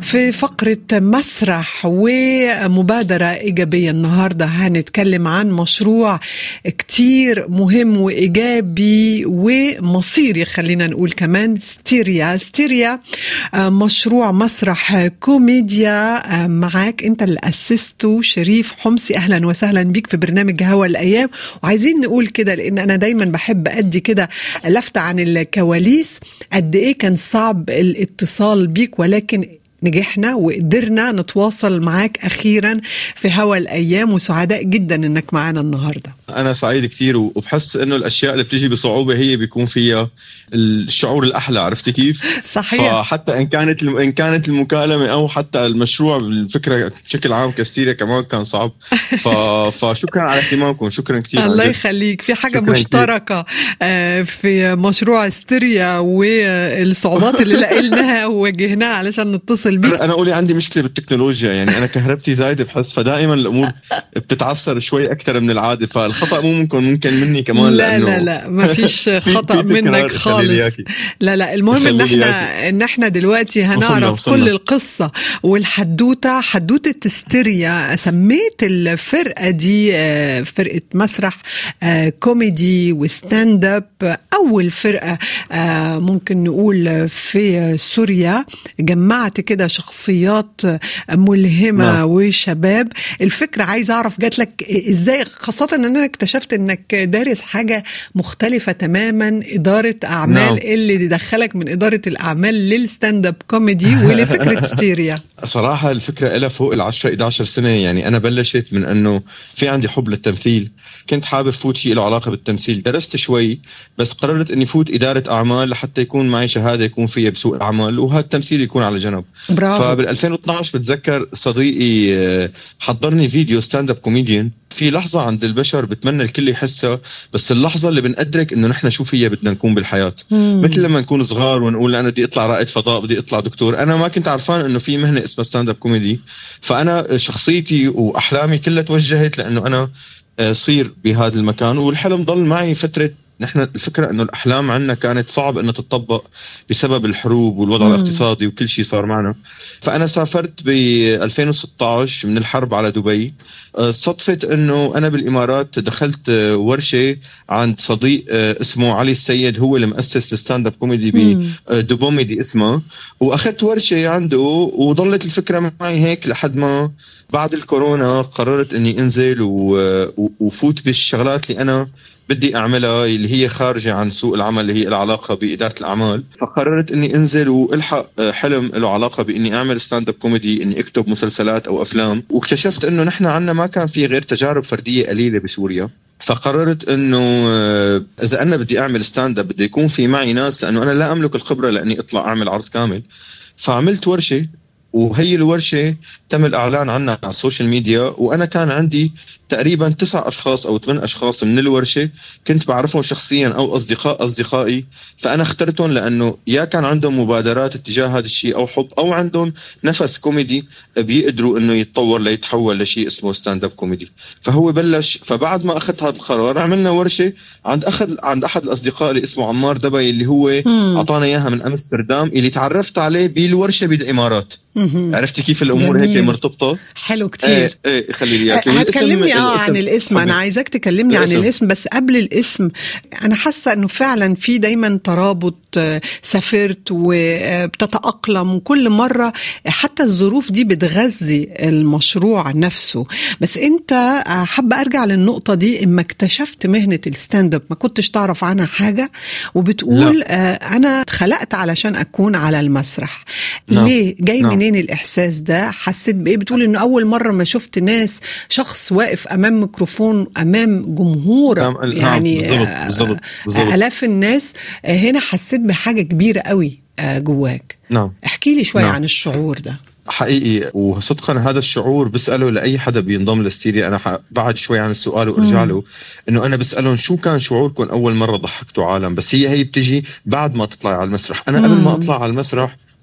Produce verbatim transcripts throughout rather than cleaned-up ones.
في فقرة مسرح ومبادرة إيجابية النهاردة هنتكلم عن مشروع كتير مهم وإيجابي ومصيري، خلينا نقول كمان ستيريا. ستيريا مشروع مسرح كوميديا معاك أنت اللي أسسته، شريف حمصي. أهلا وسهلا بيك في برنامج هوا الأيام. وعايزين نقول كده لأن أنا دايما بحب أدي كده لفتة عن الكواليس، قد إيه كان صعب الاتصال بيك، ولكن نجحنا وقدرنا نتواصل معاك أخيرا في هوا الأيام، وسعداء جدا إنك معنا النهاردة. أنا سعيد كتير، وبحس إنه الأشياء اللي بتيجي بصعوبة هي بيكون فيها الشعور الأحلى. عرفتي كيف؟ صحيح. فحتى إن كانت إن كانت المكالمة أو حتى المشروع الفكرة بشكل عام كستيريا كمان كان صعب. ف... فشكرا على اهتمامكم، شكرا كتير. الله يخليك. في حاجة مشتركة كتير في مشروع ستيريا والصعوبات اللي لقيناها وواجهناها علشان نتصل بيك. أنا أقولي عندي مشكلة بالتكنولوجيا، يعني أنا كهربتي زايدة بحس، فدائما الأمور بتتعثر شوي أكتر من العادة، فالخطأ مو ممكن ممكن مني كمان. لا لا لا ما فيش خطأ منك خالص. لا لا المهم إن احنا إن احنا دلوقتي هنعرف وصلنا وصلنا. كل القصة والحدوتة، حدوتة ستيريا. سميت الفرقة دي فرقة مسرح كوميدي وستاند اب، أول فرقة ممكن نقول في سوريا. جمعت كده شخصيات ملهمة نعم. وشباب. الفكرة عايز أعرف جات لك إزاي، خاصة أن أنا اكتشفت أنك دارس حاجة مختلفة تماما، إدارة أعمال نعم. اللي دخلك من إدارة الأعمال للستاند اب كوميدي ولفكرة ستيريا. صراحة الفكرة إلها فوق العشرة إحدى عشر سنة. يعني أنا بلشت من أنه في عندي حب للتمثيل، كنت حابب فوت شيء له علاقة بالتمثيل، درست شوي بس قررت أني فوت إدارة أعمال لحتى يكون معي شهادة يكون فيها بسوق الأعمال، وهذا التمثيل يكون على جنب. برافو. فبال ألفين واثني عشر بتذكر صديقي حضرني فيديو ستاند اب كوميديان، في لحظة عند البشر بتمنى الكل يحسها، بس اللحظة اللي بنقدرك إنه نحن شو فيها بدنا نكون بالحياة. مم. مثل لما نكون صغار ونقول أنا بدي أطلع رائد فضاء، بدي أطلع دكتور. أنا ما كنت عارفان إنه في مهنة اسمها ستاند اب كوميدي، فأنا شخصيتي وأحلامي كلها توجهت لأنه أنا صير بهذا المكان، والحلم ضل معي فترة. نحن الفكرة إنه الأحلام عنا كانت صعب إنه تطبق بسبب الحروب والوضع مم. الاقتصادي وكل شيء صار معنا. فأنا سافرت ب ألفين وستة عشر من الحرب على دبي. صدفت إنه أنا بالإمارات دخلت ورشة عند صديق اسمه علي السيد، هو اللي مؤسس الستاند اب كوميدي بدوبوميدي اسمه، وأخذت ورشة عنده وظلت الفكرة معي هيك لحد ما بعد الكورونا قررت إني أنزل وفوت بالشغلات اللي أنا بدي أعملها اللي هي خارجة عن سوق العمل، اللي هي العلاقة بإدارة الأعمال. فقررت إني أنزل وإلحق حلم له علاقة بإني أعمل ستاند اب كوميدي، إني أكتب مسلسلات أو أفلام. واكتشفت إنه نحن عنا ما كان في غير تجارب فردية قليلة بسوريا. فقررت إنه إذا أنا بدي أعمل ستاند اب بدي يكون في معي ناس، لأنه أنا لا أملك الخبرة لأني أطلع أعمل عرض كامل. فعملت ورشة، وهي الورشة تم الإعلان عنها على السوشيال ميديا، وأنا كان عندي تقريبا تسع أشخاص أو ثمان أشخاص من الورشة كنت بعرفهم شخصيا أو أصدقاء أصدقائي. فأنا اخترتهم لأنه يا كان عندهم مبادرات اتجاه هذا الشيء أو حب، أو عندهم نفس كوميدي بيقدروا إنه يتطور ليتحول لشيء اسمه ستاند اب كوميدي. فهو بلش. فبعد ما أخذت هذا القرار عملنا ورشة عند أخذ عند أحد الأصدقاء اللي اسمه عمار دبي، اللي هو أعطانا إياها من أمستردام، اللي تعرفت عليه بالورشة بالإمارات. عرفتي كيف الأمور هيك مرتبطة؟ حلو كتير. ايه ايه خلي لي اياك. هتكلمني اه عن الاسم. انا عايزاك تكلمني عن الاسم، بس قبل الاسم انا حاسة انه فعلا في دايما ترابط. سافرت وبتتأقلم، وكل مرة حتى الظروف دي بتغذي المشروع نفسه. بس انت حابة ارجع للنقطة دي، اما اكتشفت مهنة الستاند اب ما كنتش تعرف عنها حاجة، وبتقول لا. انا اتخلقت علشان اكون على المسرح. لا. ليه؟ جاي لا. منين الاحساس ده؟ حسيت بايه؟ بتقول انه اول مرة ما شفت ناس، شخص واقف امام ميكروفون امام جمهور نعم. يعني بالزبط. بالزبط. بالزبط. الاف الناس، هنا حسيت بحاجة كبيرة قوي جواك. نعم. احكي لي شوي نعم. عن الشعور ده. حقيقي وصدقا هذا الشعور بسأله لأي حدا بينضم لستيريا. أنا بعد شوي عن السؤال وارجع له، إنه أنا بسألهم شو كان شعوركم أول مرة ضحكتوا عالم، بس هي هي بتجي بعد ما تطلع على المسرح. أنا مم. قبل ما أطلع على المسرح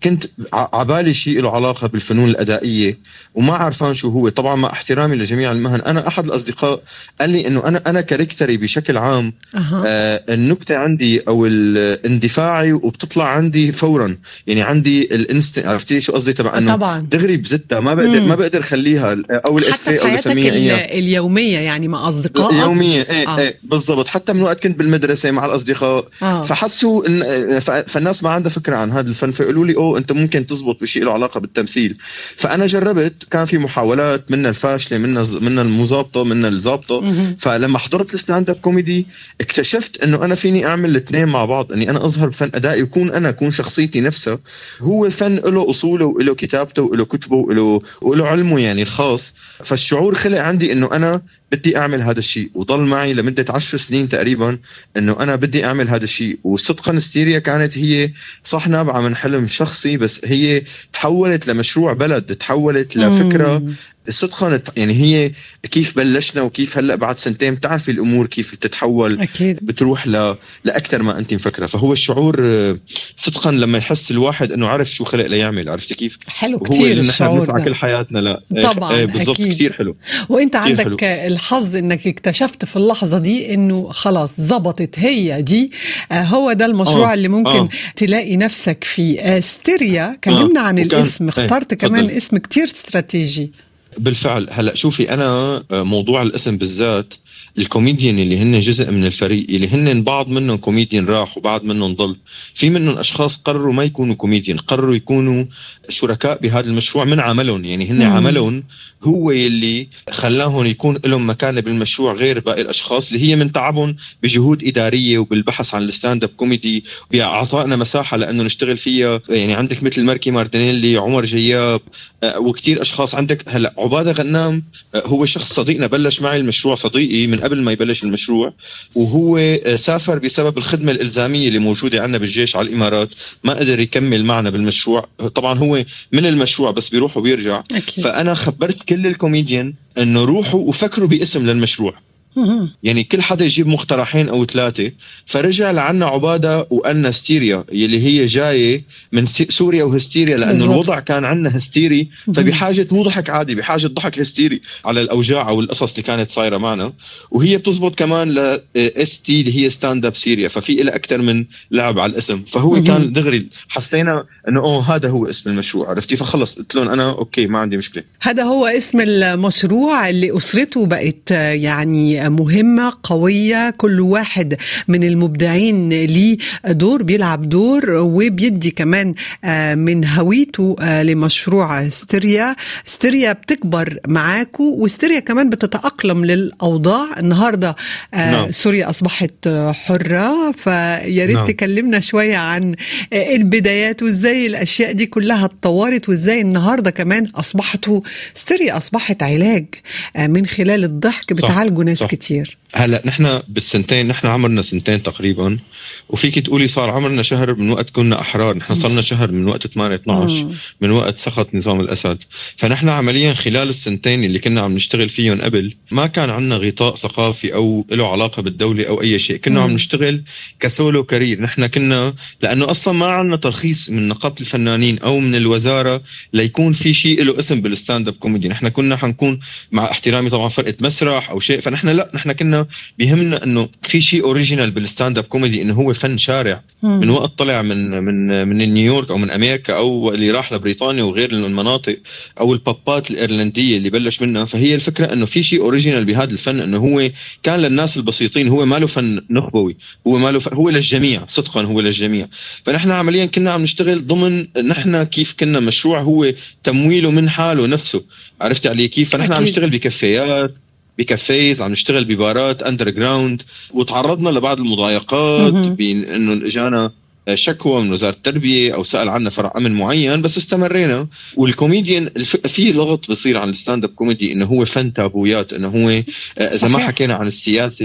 كنت عبالي شيء له علاقة بالفنون الأدائية وما عارفان شو هو. طبعا مع احترامي لجميع المهن، أنا أحد الأصدقاء قال لي إنه أنا أنا كاركتري بشكل عام أه. آه النكتة عندي أو الاندفاعي وبتطلع عندي فورا، يعني عندي الانست، عرفتي شو قصدي تبع إنه دغري بزتها، ما بقدر مم. ما بقدر خليها أو الإفيه أو السمية إياه اليومية، يعني مع أصدقائك اليومية. إيه آه. إيه بالضبط. حتى من وقت كنت بالمدرسة مع الأصدقاء آه. فحسوا إن فالناس ما عندها فكرة عن هذا الفن، فقالوا لي أوه أنت ممكن تزبط بشيء له علاقة بالتمثيل. فأنا جربت، كان في محاولات منها الفاشلة منها منها المزابطة منها الزابطة. فلما حضرت الستاند اب كوميدي اكتشفت إنه أنا فيني أعمل الاثنين مع بعض، إني أنا أظهر بفن أدائي وكون أنا أكون شخصيتي نفسها. هو فن له أصوله وله كتابته وله كتبه وله وله علمه يعني الخاص. فالشعور خلق عندي إنه أنا بدي أعمل هذا الشيء، وضل معي لمدة عشر سنين تقريبا إنه أنا بدي أعمل هذا الشيء. وصدقا ستيريا كانت هي صح نابعة من حلم شخصي، بس هي تحولت لمشروع بلد، تحولت لفكرة صدقا. يعني هي كيف بلشنا وكيف هلأ بعد سنتين بتعرفي الأمور كيف تتحول أكيد. بتروح ل... لأكثر ما أنت مفكرة. فهو الشعور صدقا لما يحس الواحد أنه عرف شو خلق ليعمل، عرفتي كيف؟ حلو كتير الشعور ده كل حياتنا. لا طبعا ايه بالضبط كتير حلو. وانت عندك حلو. الحظ انك اكتشفت في اللحظة دي انه خلاص زبطت هي دي، آه هو ده المشروع آه. اللي ممكن آه. تلاقي نفسك فيه. آه ستيريا كلمنا آه. عن الاسم. اخترت ايه. كمان فضل. اسم كتير استراتيجي. بالفعل. هلأ شوفي أنا موضوع الاسم بالذات، الكوميديان اللي هن جزء من الفريق، اللي هن بعض منهم كوميديان راح وبعض منهم ضل، في منهم أشخاص قرروا ما يكونوا كوميديان، قرروا يكونوا شركاء بهذا المشروع من عملهم. يعني هن مم. عملهم هو اللي خلاهم يكون لهم مكانة بالمشروع غير باقي الأشخاص اللي هي من تعبهم بجهود إدارية وبالبحث عن الستاند اب كوميدي، وأعطائنا مساحة لأنه نشتغل فيها. يعني عندك مثل ماركي مارتينيلي، عمر جياب، وكتير أشخاص. عندك هلأ عبادة غنام هو شخص صديقنا، بلش معي المشروع صديقي من قبل ما يبلش المشروع، وهو سافر بسبب الخدمة الإلزامية اللي موجودة عندنا بالجيش على الإمارات، ما قدر يكمل معنا بالمشروع. طبعا هو من المشروع بس بيروح وبيرجع أكيد. فأنا خبرت كل الكوميديان أنه روحوا وفكروا باسم للمشروع. يعني كل حدا يجيب مقترحين أو ثلاثة. فرجع لعنا عبادة وقالنا ستيريا يلي هي جاية من سوريا وهستيريا، لأنه بالزبط. الوضع كان عنا هستيري، فبحاجة مو ضحك عادي، بحاجة ضحك هستيري على الأوجاع أو القصص اللي كانت صايرة معنا. وهي بتزبط كمان ل إس تي اللي هي ستاند اب سيريا، ففي إلى أكتر من لعب على الاسم. فهو كان دغري حسينا أنه أوه هذا هو اسم المشروع، عرفتي؟ فخلص قلت لهم أنا أوكي ما عندي مشكلة، هذا هو اسم المشروع اللي أسرته بقت يعني مهمة قوية. كل واحد من المبدعين ليه دور، بيلعب دور وبيدي كمان من هويته لمشروع ستيريا. ستيريا بتكبر معاكو، وستيريا كمان بتتأقلم للأوضاع. النهاردة نعم. سوريا أصبحت حرة، فياريت نعم. تكلمنا شوية عن البدايات وإزاي الأشياء دي كلها اتطورت، وإزاي النهاردة كمان أصبحتوا ستيريا أصبحت علاج من خلال الضحك، بتعالجوا ناس صح. كتير. هلا نحن بالسنتين، نحن عمرنا سنتين تقريبا، وفيك تقولي صار عمرنا شهر من وقت كنا أحرار. نحن صرنا شهر من وقت ثمانية اثناشر من وقت سقط نظام الأسد. فنحن عمليا خلال السنتين اللي كنا عم نشتغل فيهم قبل ما كان عنا غطاء ثقافي أو له علاقة بالدولة أو أي شيء. كنا مم. عم نشتغل كسولو كارير. نحن كنا لأنه أصلا ما عنا ترخيص من نقابة الفنانين أو من الوزارة ليكون في شيء له اسم بالستاند اب كوميدي. نحن كنا حنكون مع احترامي طبعا فرقة مسرح أو شيء، فنحن لا، نحن كنا بيهمنا انه في شيء اوريجينال بالستاند اب كوميدي، انه هو فن شارع. مم. من وقت طلع من من من نيويورك او من امريكا او اللي راح لبريطانيا وغير المناطق، او البابات الايرلنديه اللي بلش منها. فهي الفكره انه في شيء اوريجينال بهذا الفن، انه هو كان للناس البسيطين، هو ما له فن نخبوي، هو ما له ف... هو للجميع صدقا، هو للجميع. فنحن عمليا كنا عم نشتغل ضمن، نحن كيف كنا مشروع هو تمويله من حاله نفسه، عرفت علي كيف؟ فنحن أكيد. عم نشتغل بكافيات، بكافيز، عم نشتغل ببارات اندر جراوند، وتعرضنا لبعض المضايقات بانه اجانا شكوى من وزارة التربية او سأل عنا فرع امن معين، بس استمرينا. والكوميديان في لغط بصير عن الستاند اب كوميدي انه هو فن تابويات، انه هو اذا ما حكينا عن السياسة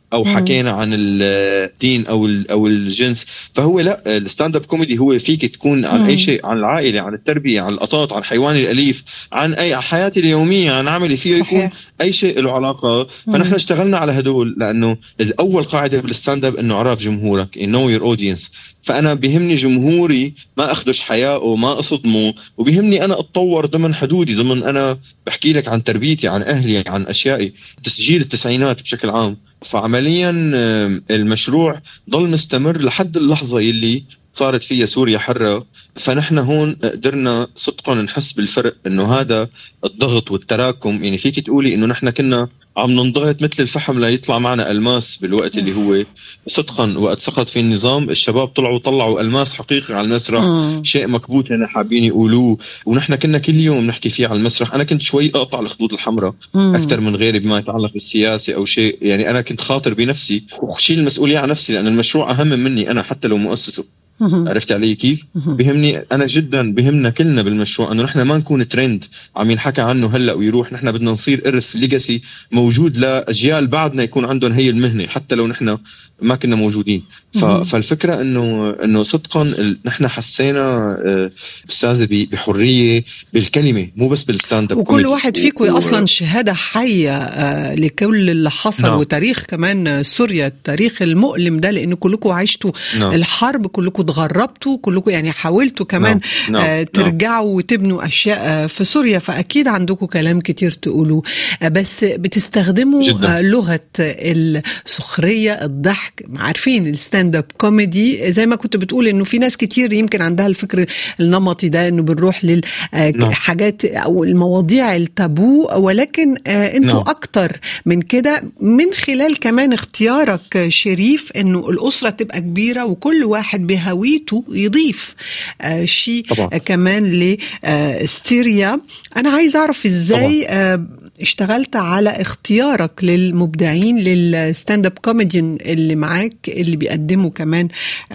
او حكينا عن الدين او او الجنس. فهو لا، الستاند اب كوميدي هو فيك تكون عن اي شيء، عن العائله، عن التربيه، عن القطاط، عن الحيوان الاليف، عن اي حياتي اليوميه، عن عملي، فيه يكون اي شيء له علاقه. فنحن اشتغلنا على هدول، لانه الاول قاعده بالستاند اب انه عرف جمهورك، know your audience. فانا بيهمني جمهوري ما اخدش حياءه، ما اصدمه، وبيهمني انا اتطور ضمن حدودي، ضمن انا بحكي لك عن تربيتي، عن اهلي، عن اشيائي، تسجيل التسعينات بشكل عام. فعمليا المشروع ضل مستمر لحد اللحظة يلي صارت فيها سوريا حرة. فنحن هون قدرنا صدقا نحس بالفرق، انه هذا الضغط والتراكم، يعني فيك تقولي انه نحن كنا عم ننضغط مثل الفحم لا يطلع معنا ألماس بالوقت اللي هو صدقا وقت سقط في النظام. الشباب طلعوا طلعوا ألماس حقيقي على المسرح، مم. شيء مكبوت هنا حابين يقولوه، ونحن كنا كل يوم نحكي فيه على المسرح. أنا كنت شوي أقطع الخطوط الحمراء مم. أكثر من غيري بما يتعلق بالسياسة أو شيء، يعني أنا كنت خاطر بنفسي وشيل المسؤولية عن نفسي، لأن المشروع أهم مني أنا حتى لو مؤسسه. عرفت علي كيف؟ بيهمني أنا جدا، بيهمنا كلنا بالمشروع أنه نحن ما نكون ترند عم ينحكى عنه هلأ ويروح. نحن بدنا نصير إرث ليجاسي موجود لأجيال بعدنا يكون عندهم هي المهنة حتى لو نحن ما كنا موجودين. فالفكرة أنه أنه صدقا نحن حسينا أستاذة بحرية بالكلمة، مو بس بالستاند اب. وكل واحد فيكم و... أصلا شهادة حية لكل اللي حصل. نعم. وتاريخ كمان سوريا، التاريخ المؤلم ده، لأنه كلكم عشتوا نعم. الحرب، كلكم تغربتوا، كلكم يعني حاولتوا كمان نعم. نعم. ترجعوا نعم. وتبنوا أشياء في سوريا. فأكيد عندكم كلام كتير تقولوا، بس بتستخدموا جداً. لغة السخرية، الضحك. عارفين الستاند اب كوميدي زي ما كنت بتقول انه في ناس كتير يمكن عندها الفكر النمطي ده، انه بنروح للحاجات او المواضيع التابو، ولكن انتوا no. اكتر من كده، من خلال كمان اختيارك شريف انه الاسره تبقى كبيره وكل واحد بهويته يضيف شيء كمان لستيريا. انا عايز اعرف ازاي طبعا. اشتغلت على اختيارك للمبدعين للستاند اب كوميديان اللي معاك اللي بيقدموا كمان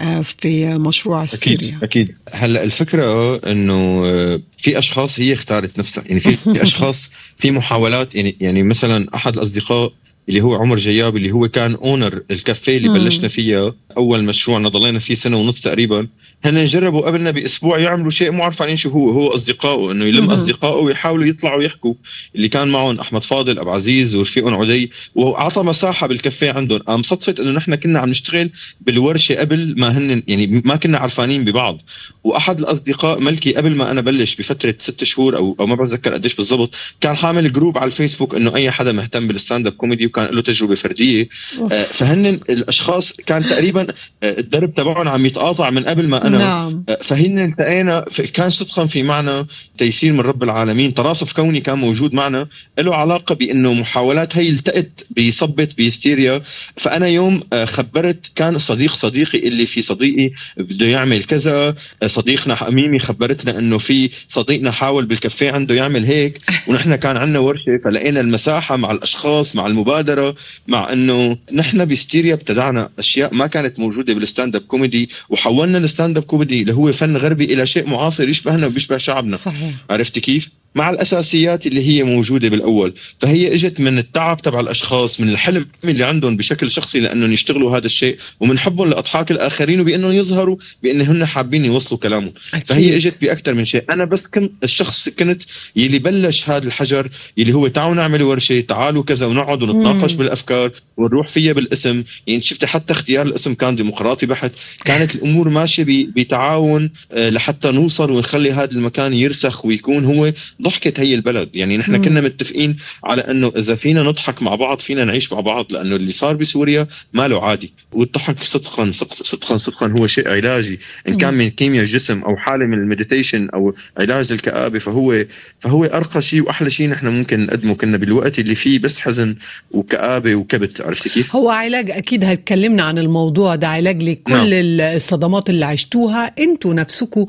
في مشروع ستيريا. أكيد, أكيد. هلأ الفكرة أنه في أشخاص هي اختارت نفسها، يعني في أشخاص في محاولات، يعني يعني مثلا أحد الأصدقاء اللي هو عمر جياب اللي هو كان اونر الكافيه اللي بلشنا فيها اول مشروعنا ضلينا فيه سنه ونص تقريبا. هن جربوا قبلنا باسبوع يعملوا شيء مو عارف عن شو هو هو اصدقائه، انه يلم اصدقائه ويحاولوا يطلعوا يحكوا. اللي كان معهم احمد فاضل، ابو عزيز، ورفيقهم عدي، واعطى مساحه بالكافيه عندهم. قام صدفت انه نحن كنا عم نشتغل بالورشه قبل ما هن، يعني ما كنا عارفانين ببعض. واحد الاصدقاء ملكي قبل ما انا بلش بفتره ست شهور او او ما بتذكر قديش بالضبط، كان حامل جروب على الفيسبوك انه اي حدا مهتم بالستاند اب كوميدي وكان له تجربه فرديه. آه فهن الاشخاص كان تقريبا الدرب تبعهم عم يتقاطع من قبل ما انا. نعم. آه فهن التقينا، كان صدقا في معنا تيسير من رب العالمين، تراصف كوني كان موجود معنا له علاقه بانه محاولات هي التقت بيصبت بستيريا. فانا يوم آه خبرت، كان صديق صديقي اللي في صديقي بده يعمل كذا، آه صديقنا ميمي خبرتنا انه في صديقنا حاول بالكافيه عنده يعمل هيك، ونحن كان عندنا ورشه. فلقينا المساحه مع الاشخاص، مع المبادره، مع انه نحن بستيريا ابتدعنا اشياء ما كانت موجوده بالستاند اب كوميدي، وحولنا الستاند اب كوميدي اللي هو فن غربي الى شيء معاصر يشبهنا وبيشبه شعبنا. صحيح. عرفت كيف؟ مع الاساسيات اللي هي موجوده بالاول. فهي اجت من التعب تبع الاشخاص، من الحلم اللي عندهم بشكل شخصي لانهم يشتغلوا هذا الشيء، ومن حبهم لاضحاك الاخرين وبانهم يظهروا بانهم حابين يوصلوا كلامهم. أكيد. فهي اجت باكثر من شيء. انا بس كنت الشخص كنت يلي بلش هذا الحجر، يلي هو تعالوا نعمل ورشه، تعالوا كذا، ونقعد ونتناقش مم. بالافكار ونروح فيها بالاسم. يعني شفت حتى اختيار الاسم كان ديمقراطي بحت، كانت الامور ماشيه بتعاون لحتى نوصل ونخلي هذا المكان يرسخ ويكون هو ضحكة هي البلد. يعني نحن كنا متفقين على أنه إذا فينا نضحك مع بعض فينا نعيش مع بعض، لأنه اللي صار بسوريا ما له عادي. والضحك صدقا صدقا صدقا هو شيء علاجي، إن كان من كيمياء الجسم أو حالة من المديتيشن أو علاج للكآبة، فهو فهو أرقى شيء وأحلى شيء نحن ممكن نقدمه. كنا بالوقت اللي فيه بس حزن وكآبة وكبت. عرفت كيف؟ هو علاج. أكيد هتكلمنا عن الموضوع ده، علاج لكل نعم. الصدمات اللي عشتوها أنتوا نفسكم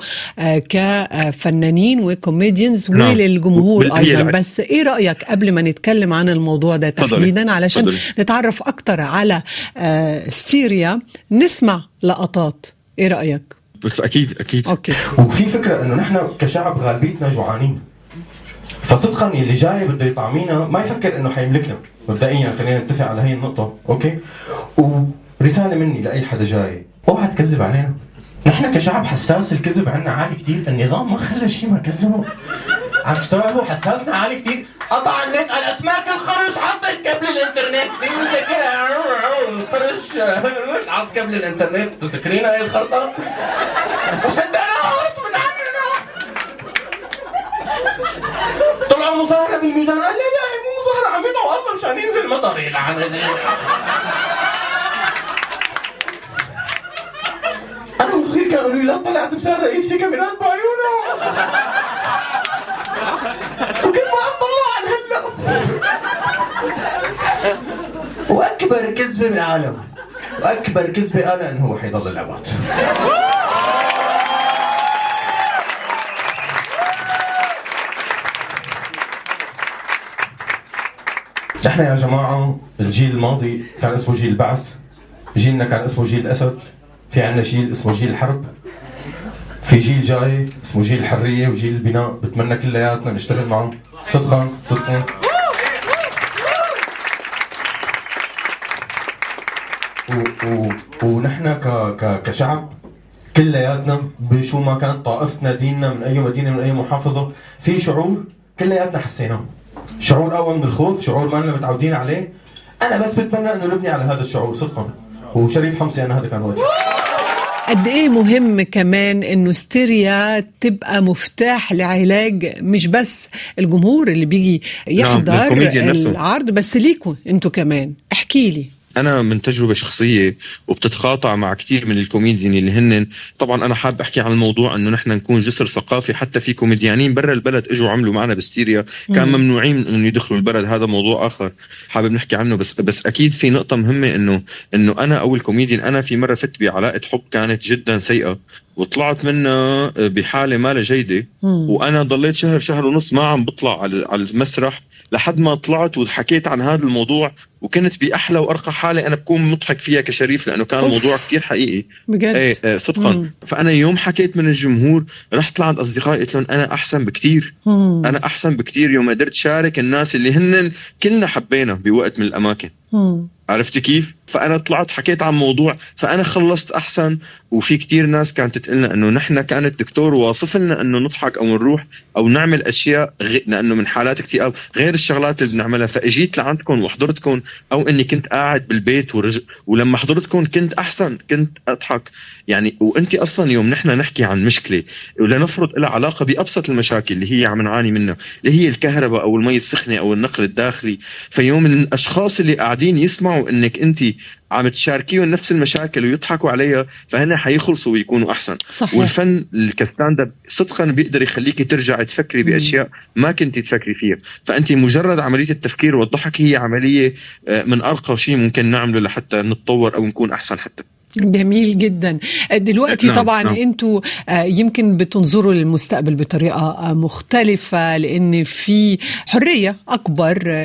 كفنانين وكوميديانز نعم. وللجمهور أيضا. بس إيه رأيك قبل ما نتكلم عن الموضوع ده تحديدا، علشان فضلي. نتعرف أكتر على ستيريا، نسمع لقطات. إيه رأيك؟ بس أكيد أكيد. أوكي. وفي فكرة إنه نحن كشعب غالبيتنا جوعانين، فصدقا اللي جاي بده يطعمينا ما يفكر انه حيملكنا مبدئيا. خلينا نتفق على هي النقطه، اوكي؟ ورساله مني لاي حدا جاي، اوعى تكذب علينا. نحن كشعب حساس، الكذب عنا عالي كتير. النظام ما خلى شيء ما كذبه. عم تستوعبوا؟ حساسنا عالي كتير. قطع النت على اسماك الخرش، حطت كابل الانترنت في مذكره الخرش، حط كابل الانترنت. تذكرينا ايه الخرطه؟ وصدقنا غصب عننا. طلعوا مظاهره بالميدان، قال لا لا مو مظاهره، عم يطلعوا ارض مشان ينزل مطر. يلعن انا وصغير كانوا لي لا طلع تمثال رئيس في كاميرات بعيونه، وكيف ما اطلع عن هلا. واكبر كذبه بالعالم، واكبر كذبه انا انه هو حيضل الابد. احنا يا جماعه الجيل الماضي كان اسمه جيل البعث، جيلنا كان اسمه جيل الاسد، في عندنا جيل اسمه جيل الحرب، في جيل جاي اسمه جيل الحريه وجيل البناء. بتمنى كلياتنا نشتغل معه صدقا صدقا. و و ونحن ك ك كشعب كلياتنا بشو ما كان طائفتنا، ديننا، من اي مدينه، من اي محافظه، في شعور كلياتنا حسيناه. شعور اول من الخوف، شعور ما لنا متعودين عليه. انا بس بتمنى انه نبني على هذا الشعور صدقا. وشريف حمصي انا هذا كان وجهي. قد ايه مهم كمان انه ستيريا تبقى مفتاح لعلاج مش بس الجمهور اللي بيجي يحضر العرض، بس ليكم انتوا كمان. احكي لي. أنا من تجربة شخصية وبتتقاطع مع كتير من الكوميديين اللي هن، طبعا أنا حاب أحكي عن الموضوع أنه نحن نكون جسر ثقافي. حتى في كوميديانين برا البلد إجوا عملوا معنا بستيريا، كان ممنوعين أنه يدخلوا البلد. هذا موضوع آخر حابب نحكي عنه. بس بس أكيد في نقطة مهمة أنه أنه أنا أو الكوميديان، أنا في مرة فت بعلاقة حب كانت جدا سيئة وطلعت منها بحالة ما جيدة، وأنا ضليت شهر شهر ونص ما عم بطلع على على المسرح لحد ما طلعت وحكيت عن هذا الموضوع، وكنت بأحلى وأرقى حالة أنا بكون مضحك فيها كشريف، لأنه كان الموضوع كتير حقيقي بجد. ايه اه صدقا. مم. فأنا يوم حكيت من الجمهور رحت لعند أصدقائي قلت لهم أنا أحسن بكتير. مم. أنا أحسن بكتير يوم قدرت شارك الناس اللي هن كلنا حبينا بوقت من الأماكن. مم. عرفت كيف؟ فأنا طلعت حكيت عن موضوع، فأنا خلصت أحسن. وفي كتير ناس كانت تقلنا أنه نحن كان الدكتور واصف لنا أنه نضحك أو نروح أو نعمل أشياء غ... لأنه من حالات كتير غير الشغلات اللي بنعملها. فأجيت لعندكم وحضرتكم، أو أني كنت قاعد بالبيت ورج... ولما حضرتكم كنت أحسن، كنت أضحك يعني. وأنت أصلا يوم نحن نحكي عن مشكلة ولنفرض لها علاقة بأبسط المشاكل اللي هي عم نعاني منها، اللي هي الكهرباء أو المي السخنة أو النقل الداخلي، فيوم الأشخاص اللي قاعدين يسمعوا أنك أنت عم تشاركيهم نفس المشاكل ويضحكوا عليها، فهنا حيخلصوا ويكونوا أحسن. صحيح. والفن الكستاند صدقا بيقدر يخليك ترجع تفكري بأشياء ما كنت تفكري فيها. فأنت مجرد عملية التفكير والضحك هي عملية من أرقى شيء ممكن نعمله لحتى نتطور أو نكون أحسن حتى. جميل جدا. دلوقتي نعم طبعا نعم. انتوا يمكن بتنظروا للمستقبل بطريقة مختلفة، لان في حرية اكبر،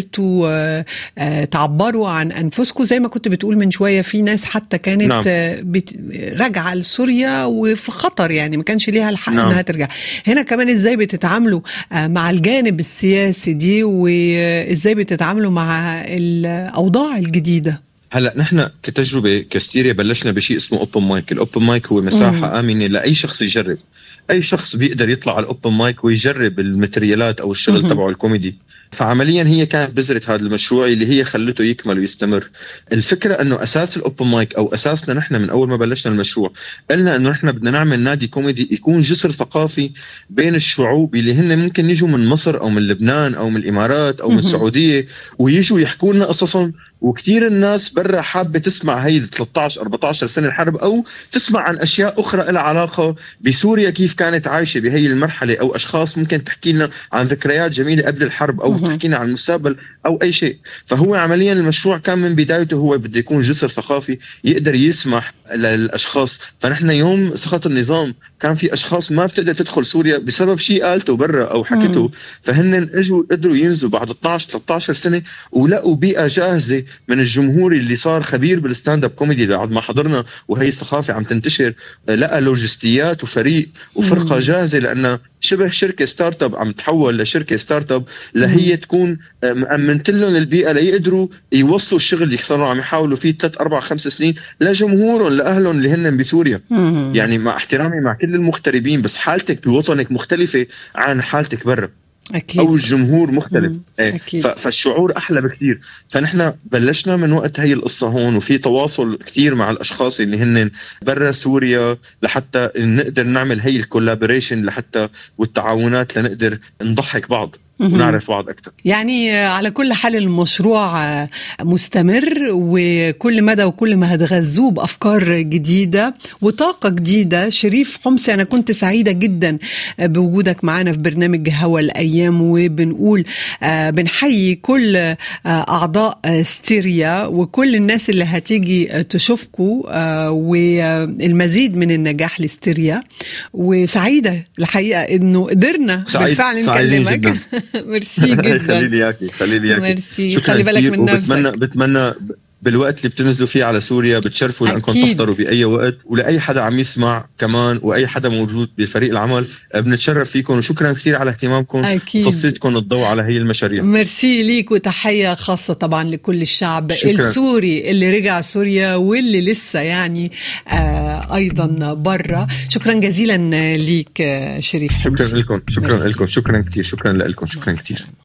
قدرتوا تعبروا عن انفسكم زي ما كنت بتقول من شوية. في ناس حتى كانت نعم. راجعة لسوريا وفي خطر، يعني ما كانش ليها الحق نعم. انها ترجع. هنا كمان ازاي بتتعاملوا مع الجانب السياسي دي، وازاي بتتعاملوا مع الاوضاع الجديدة؟ هلا نحن كتجربه كستيريا بلشنا بشيء اسمه اوبن مايك. الاوبن مايك هو مساحه مم. امنه لاي شخص يجرب. اي شخص بيقدر يطلع على الاوبن مايك ويجرب الماتريالات او الشغل تبعه الكوميدي. فعمليا هي كانت بذرة هذا المشروع اللي هي خلته يكمل ويستمر. الفكرة انه اساس الاوبن مايك او اساسنا نحن من اول ما بلشنا المشروع قلنا انه نحن بدنا نعمل نادي كوميدي يكون جسر ثقافي بين الشعوب اللي هن ممكن يجوا من مصر او من لبنان او من الامارات او من السعودية ويجوا يحكوا لنا قصصهم. وكتير الناس برا حابة تسمع هاي ثلاثة عشر أربعة عشر سنة الحرب، أو تسمع عن أشياء أخرى لها علاقة بسوريا كيف كانت عايشة بهاي المرحلة، أو أشخاص ممكن تحكي لنا عن ذكريات جميلة قبل الحرب، أو تحكي لنا عن المستقبل أو أي شيء. فهو عمليا المشروع كان من بدايته هو بده يكون جسر ثقافي يقدر يسمح للأشخاص. فنحن يوم سقط النظام كان في أشخاص ما بتقدر تدخل سوريا بسبب شيء قالته برا أو حكيته، فهن اجوا قدروا ينزلوا بعد اثناشر ثلاثة عشر سنة ولقوا بيئة جاهزة من الجمهور اللي صار خبير بالستاند اب كوميدي بعد ما حضرنا وهي الثقافة عم تنتشر، لقى لوجستيات وفريق وفرقة جاهزة، لأن شبه شركة ستارت اب عم تحول لشركة ستارت اب لهي تكون مأمنت لهم البيئة ليقدروا يوصلوا الشغل اللي كانوا عم يحاولوا فيه ثلاث أربع خمس سنين لجمهورهم لأهلهم اللي هن بسوريا. يعني مع احترامي مع كل المغتربين، بس حالتك بوطنك مختلفة عن حالتك برا. أكيد. أو الجمهور مختلف. أكيد. فالشعور أحلى بكثير. فنحن بلشنا من وقت هاي القصة هون، وفي تواصل كثير مع الأشخاص اللي هن برا سوريا لحتى نقدر نعمل هاي الكولابوريشن لحتى والتعاونات لنقدر نضحك بعض ونعرف بعض أكثر. يعني على كل حال المشروع مستمر، وكل مدى وكل ما هتغذوه بأفكار جديدة وطاقة جديدة. شريف حمصي، أنا كنت سعيدة جدا بوجودك معنا في برنامج هوا الأيام، وبنقول بنحيي كل أعضاء ستيريا وكل الناس اللي هتيجي تشوفكوا، والمزيد من النجاح لستيريا. وسعيدة الحقيقة إنه قدرنا بالفعل نكلمك. ميرسي جدا. خليلي ياكي خليلي ياكي ميرسي. خلي بالك من نفسك. وبتمنى بتمنى بالوقت اللي بتنزلوا فيه على سوريا بتشرفوا لأنكم تحضروا بأي وقت، ولأي حدا عم يسمع كمان وأي حدا موجود بفريق العمل بنتشرف فيكم. وشكرا كثير على اهتمامكم وتسليطكم الضوء على هي المشاريع. ميرسي ليك، وتحية خاصة طبعا لكل الشعب شكرا. السوري اللي رجع سوريا واللي لسه يعني آه أيضا برا. شكرا جزيلا ليك شريف حمصي. شكرا لكم شكرا لكم شكرا كثير شكرا لكم شكرا كثير.